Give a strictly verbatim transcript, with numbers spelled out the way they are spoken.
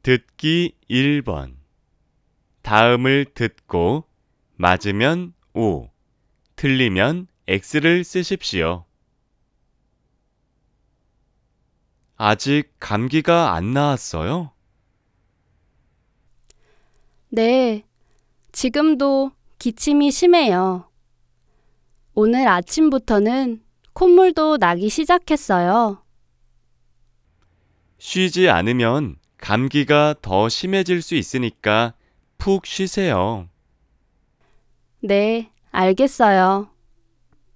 듣기 일 번. 다음을 듣고 맞으면 O, 틀리면 X를 쓰십시오. 아직 감기가 안 나았어요? 네, 지금도 기침이 심해요. 오늘 아침부터는 콧물도 나기 시작했어요. 쉬지 않으면 감기가 더 심해질 수 있으니까 푹 쉬세요. 네, 알겠어요.